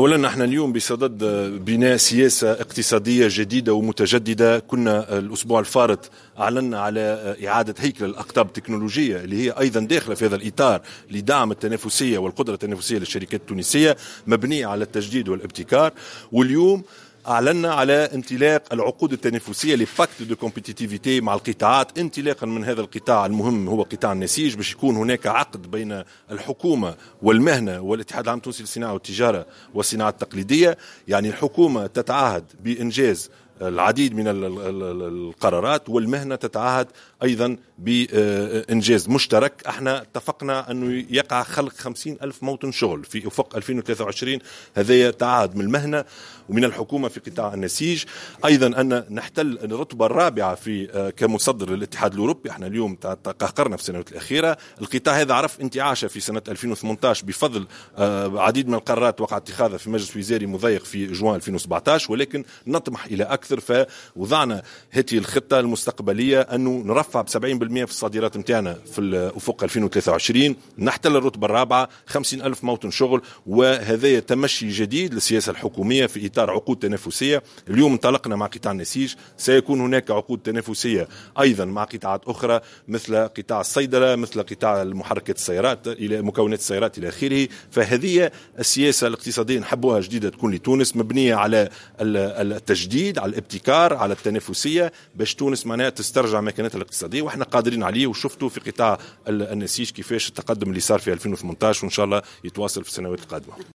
أولا نحن اليوم بصدد بناء سياسة اقتصادية جديدة ومتجددة. كنا الأسبوع الفارط أعلنا على إعادة هيكل الأقطاب التكنولوجية اللي هي أيضا داخلة في هذا الإطار لدعم التنافسية والقدرة التنافسية للشركات التونسية مبنية على التجديد والابتكار. واليوم أعلنا على انطلاق العقود التنافسية لباكت دو كومبيتيتيفيتي مع القطاعات، انطلاقا من هذا القطاع المهم هو قطاع النسيج، باش يكون هناك عقد بين الحكومة والمهنة والاتحاد العام التونسي للصناعة والتجارة والصناعة التقليدية. يعني الحكومة تتعهد بإنجاز العديد من القرارات والمهنة تتعهد أيضا بإنجاز مشترك. احنا اتفقنا أنه يقع خلق 50,000 موطن شغل في أفق 2023. هذا تعهد من المهنة ومن الحكومة في قطاع النسيج. أيضا أن نحتل الرتبة الرابعة في كمصدر للاتحاد الأوروبي. احنا اليوم تقهقرنا في السنوات الأخيرة. القطاع هذا عرف انتعاشة في سنة 2018 بفضل عديد من القرارات وقع اتخاذها في مجلس وزاري مضيق في جوان 2017، ولكن نطمح إلى أكثر. فوضعنا هذه الخطة المستقبلية أنه نرفع ب 70% في الصادرات متاعنا في الأفق 2023، نحتل الرتبة الرابعة، 50,000 موطن شغل. وهذا تمشي جديد للسياسة الحكومية في إطار عقود تنافسية. اليوم انطلقنا مع قطاع النسيج، سيكون هناك عقود تنافسية أيضا مع قطاعات أخرى مثل قطاع الصيدلة، مثل قطاع محركات السيارات إلى مكونات السيارات إلى آخره. فهذه السياسة الاقتصادية نحبوها جديدة تكون لتونس، مبنية على التجديد، على الابتكار، على التنافسية، باش تونس معناها تسترجع مكانتها الاقتصادية. واحنا قادرين عليه، وشفتوا في قطاع النسيج كيفاش التقدم اللي صار في 2018 وإن شاء الله يتواصل في السنوات القادمة.